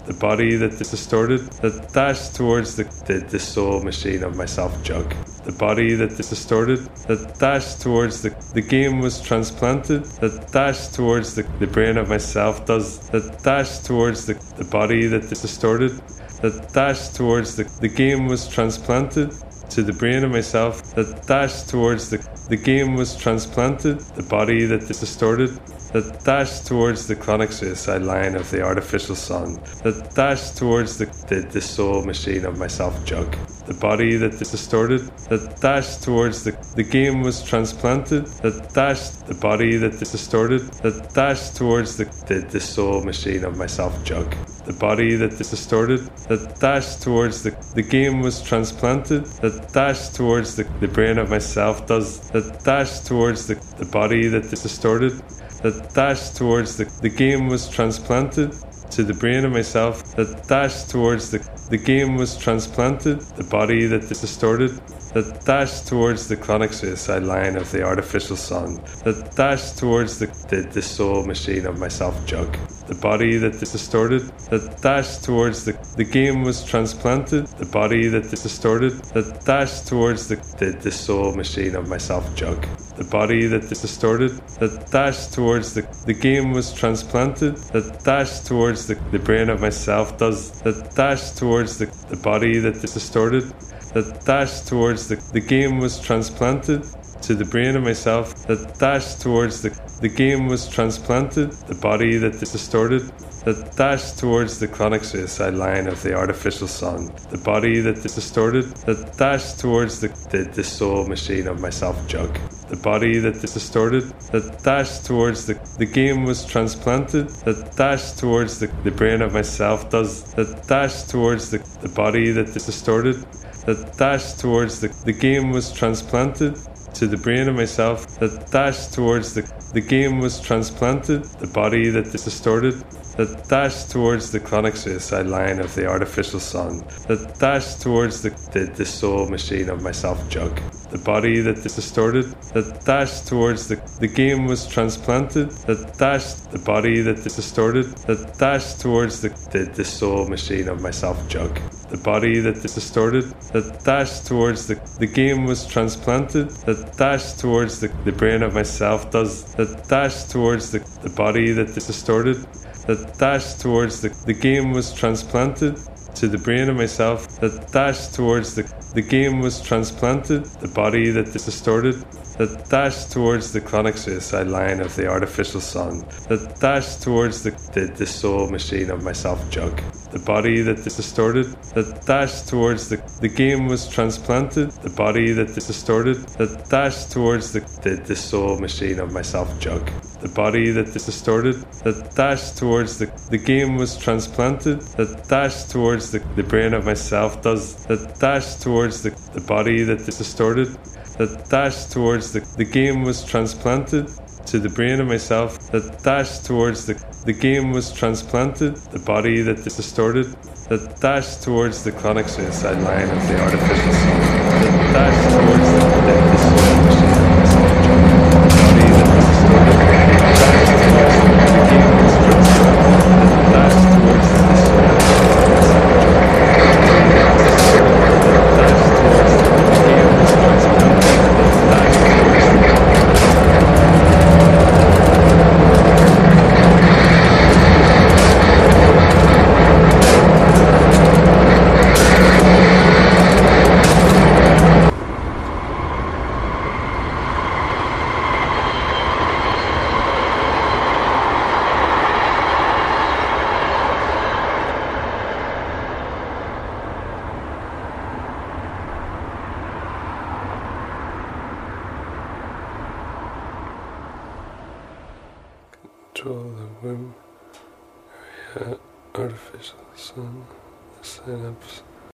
the body that is distorted, that dashed towards the soul machine of myself jug. The body that is distorted, that dashed towards the game was transplanted, that dashed towards the brain of myself does, that dashed towards the body that is distorted, that dashed towards the game was transplanted to the brain of myself, that dashed towards the game was transplanted, the body that is distorted, that dashed towards the chronic suicide line of the artificial sun, that dashed towards the soul machine of myself jug. The body that is distorted, that dashed towards the game was transplanted, that dashed the body that is distorted, that dashed towards the soul machine of myself jug. The body that is distorted, that dashed towards the game was transplanted, that dashed towards the brain of myself does, that dashed towards the body that is distorted, that dashed towards the game was transplanted to the brain of myself, that dashed towards the game was transplanted, the body that is distorted, that dashed towards the chronic suicide line of the artificial sun, that dashed towards the soul machine of myself jug. The body that is distorted, that dashed towards the game was transplanted, the body that is distorted, that dashed towards the soul machine of myself jug. The body that is distorted, that dashed towards the game was transplanted, that dashed towards the brain of myself does, that dashed towards the body that is distorted, that dashed towards the game was transplanted to the brain of myself, that dashed towards the game was transplanted, the body that is distorted, that dashed towards the chronic suicide line of the artificial sun, the body that is distorted, that dashed towards the soul machine of myself jug. The body that is distorted, that dashed towards the game was transplanted, that dashed towards the brain of myself does, that dashed towards the body that is distorted, that dashed towards the game was transplanted to the brain of myself, that dashed towards the game was transplanted, the body that is distorted, that dashed towards the chronic suicide line of the artificial sun, that dashed towards the soul machine of myself jug. The body that is distorted, that dashed towards the game was transplanted, that dashed the body that is distorted, that dashed towards the soul machine of myself jug. The body that is distorted, that dashed towards the game was transplanted, that dashed towards the brain of myself does, that dashed towards the body that is distorted, that dashed towards the game was transplanted to the brain of myself, that dashed towards the game was transplanted, the body that is distorted, that dashed towards the chronic suicide line of the artificial sun, that dashed towards the soul machine of myself jug. The body that is distorted, that dashed towards the game was transplanted, the body that is distorted, that dashed towards the soul machine of myself jug. The body that is distorted, that dashed towards the game was transplanted, that dashed towards the brain of myself does, that dashed towards the body that is distorted, that dashed towards the game was transplanted to the brain of myself, that dashed towards the game was transplanted, the body that is distorted, that dashed towards the chronic suicide line of the artificial sun, that dashed towards the soul machine of myself jug. The body that is distorted, that dashed towards the game was transplanted, that dashed towards the soul machine of myself jug. The body that is distorted, that dashed towards the game was transplanted, that dashed towards control the womb area, artificial sun, the synapse.